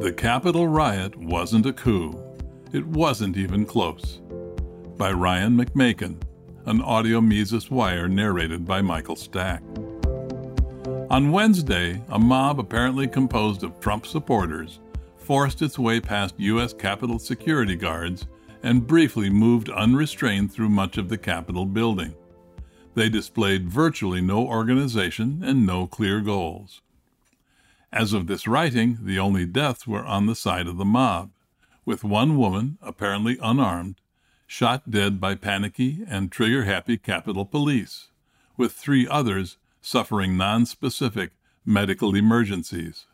The Capitol riot wasn't a coup. It wasn't even close. By Ryan McMakin, an audio Mises Wire narrated by Michael Stack. On Wednesday, a mob apparently composed of Trump supporters forced its way past U.S. Capitol security guards and briefly moved unrestrained through much of the Capitol building. They displayed virtually no organization and no clear goals. As of this writing, the only deaths were on the side of the mob, with one woman, apparently unarmed, shot dead by panicky and trigger-happy Capitol Police, with 3 others suffering non-specific medical emergencies.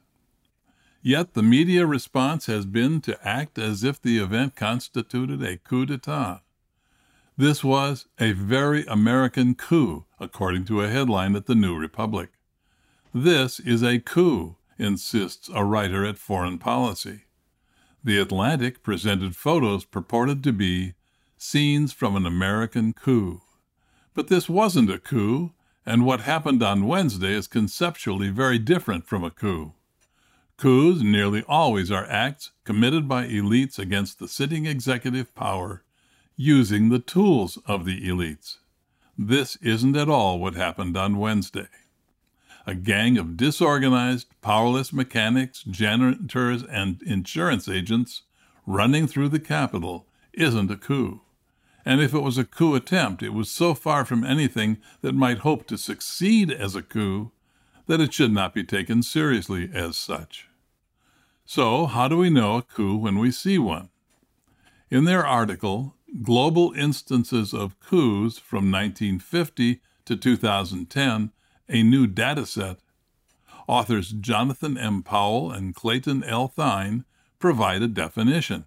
Yet the media response has been to act as if the event constituted a coup d'etat. This was a very American coup, according to a headline at the New Republic. This is a coup, insists a writer at Foreign Policy. The Atlantic presented photos purported to be scenes from an American coup. But this wasn't a coup, and what happened on Wednesday is conceptually very different from a coup. Coups nearly always are acts committed by elites against the sitting executive power using the tools of the elites. This isn't at all what happened on Wednesday. A gang of disorganized, powerless mechanics, janitors, and insurance agents running through the Capitol isn't a coup. And if it was a coup attempt, it was so far from anything that might hope to succeed as a coup that it should not be taken seriously as such. So, how do we know a coup when we see one? In their article, Global Instances of Coups from 1950 to 2010, a new data set, authors Jonathan M. Powell and Clayton L. Thine provide a definition.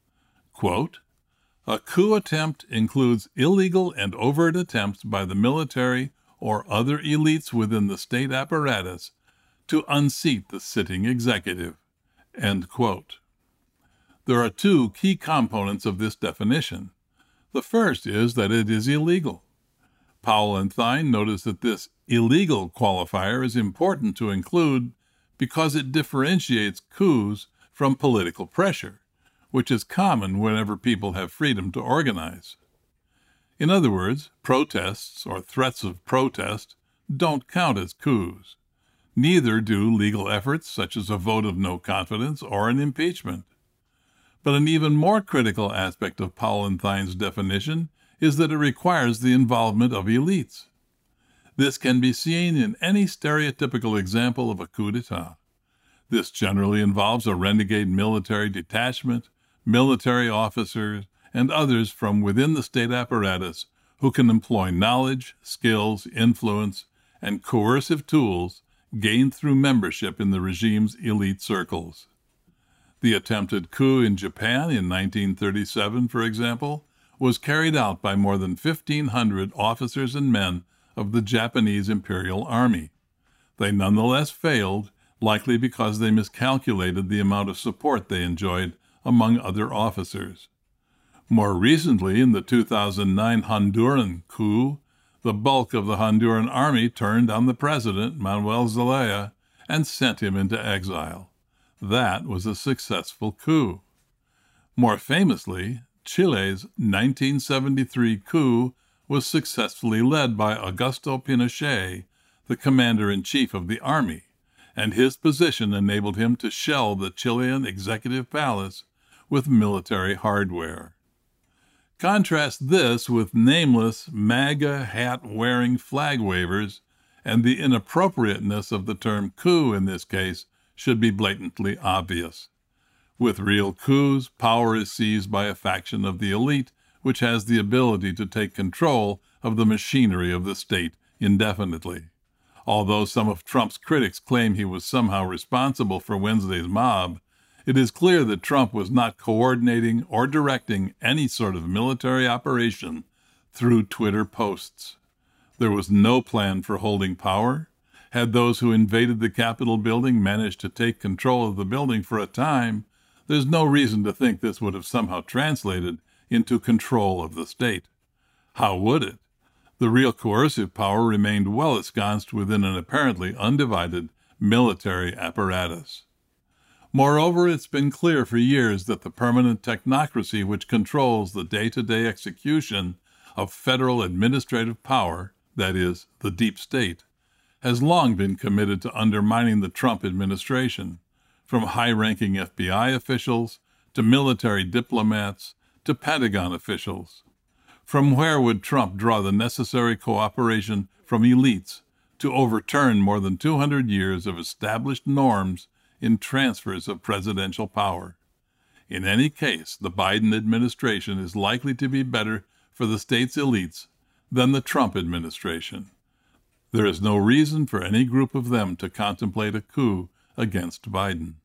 Quote, "A coup attempt includes illegal and overt attempts by the military or other elites within the state apparatus to unseat the sitting executive." End quote. There are 2 key components of this definition. The first is that it is illegal. Powell and Thine notice that this illegal qualifier is important to include because it differentiates coups from political pressure, which is common whenever people have freedom to organize. In other words, protests or threats of protest don't count as coups. Neither do legal efforts such as a vote of no confidence or an impeachment. But an even more critical aspect of Powell and Thine's definition is that it requires the involvement of elites. This can be seen in any stereotypical example of a coup d'etat. This generally involves a renegade military detachment, military officers, and others from within the state apparatus who can employ knowledge, skills, influence, and coercive tools gained through membership in the regime's elite circles. The attempted coup in Japan in 1937, for example, was carried out by more than 1,500 officers and men of the Japanese Imperial Army. They nonetheless failed, likely because they miscalculated the amount of support they enjoyed among other officers. More recently, in the 2009 Honduran coup, the bulk of the Honduran army turned on the president, Manuel Zelaya, and sent him into exile. That was a successful coup. More famously, Chile's 1973 coup was successfully led by Augusto Pinochet, the commander-in-chief of the army, and his position enabled him to shell the Chilean executive palace with military hardware. Contrast this with nameless MAGA hat-wearing flag wavers, and the inappropriateness of the term coup in this case should be blatantly obvious. With real coups, power is seized by a faction of the elite which has the ability to take control of the machinery of the state indefinitely. Although some of Trump's critics claim he was somehow responsible for Wednesday's mob, it is clear that Trump was not coordinating or directing any sort of military operation through Twitter posts. There was no plan for holding power. Had those who invaded the Capitol building managed to take control of the building for a time, there's no reason to think this would have somehow translated into control of the state. How would it? The real coercive power remained well ensconced within an apparently undivided military apparatus. Moreover, it's been clear for years that the permanent technocracy which controls the day-to-day execution of federal administrative power, that is, the deep state, has long been committed to undermining the Trump administration, from high-ranking FBI officials to military diplomats to Pentagon officials. From where would Trump draw the necessary cooperation from elites to overturn more than 200 years of established norms in transfers of presidential power? In any case, the Biden administration is likely to be better for the state's elites than the Trump administration. There is no reason for any group of them to contemplate a coup against Biden.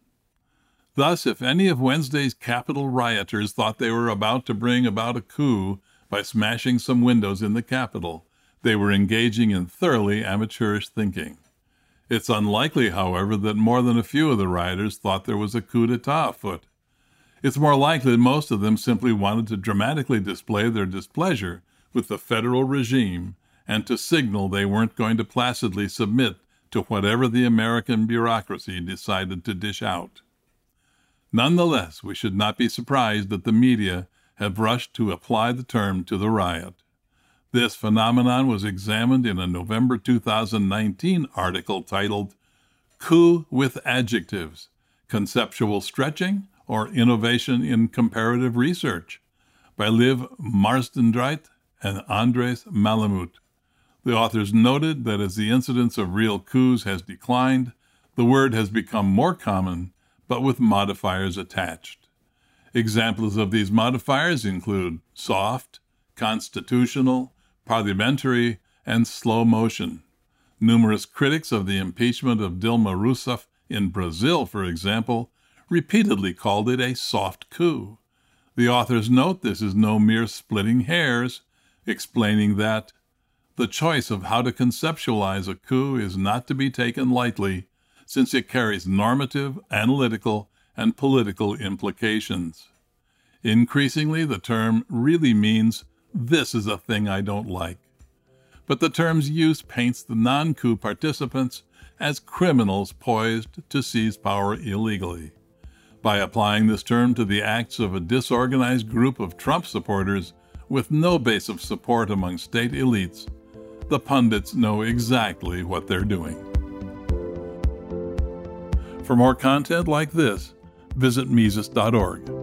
Thus, if any of Wednesday's Capitol rioters thought they were about to bring about a coup by smashing some windows in the Capitol, they were engaging in thoroughly amateurish thinking. It's unlikely, however, that more than a few of the rioters thought there was a coup d'etat afoot. It's more likely that most of them simply wanted to dramatically display their displeasure with the federal regime and to signal they weren't going to placidly submit to whatever the American bureaucracy decided to dish out. Nonetheless, we should not be surprised that the media have rushed to apply the term to the riot. This phenomenon was examined in a November 2019 article titled "Coup with Adjectives: Conceptual Stretching or Innovation in Comparative Research" by Liv Marstendreit and Andres Malamud. The authors noted that as the incidence of real coups has declined, the word has become more common, but with modifiers attached. Examples of these modifiers include soft, constitutional, parliamentary, and slow motion. Numerous critics of the impeachment of Dilma Rousseff in Brazil, for example, repeatedly called it a soft coup. The authors note this is no mere splitting hairs, explaining that the choice of how to conceptualize a coup is not to be taken lightly, since it carries normative, analytical, and political implications. Increasingly, the term really means "this is a thing I don't like." But the term's use paints the non-coup participants as criminals poised to seize power illegally. By applying this term to the acts of a disorganized group of Trump supporters with no base of support among state elites, the pundits know exactly what they're doing. For more content like this, visit Mises.org.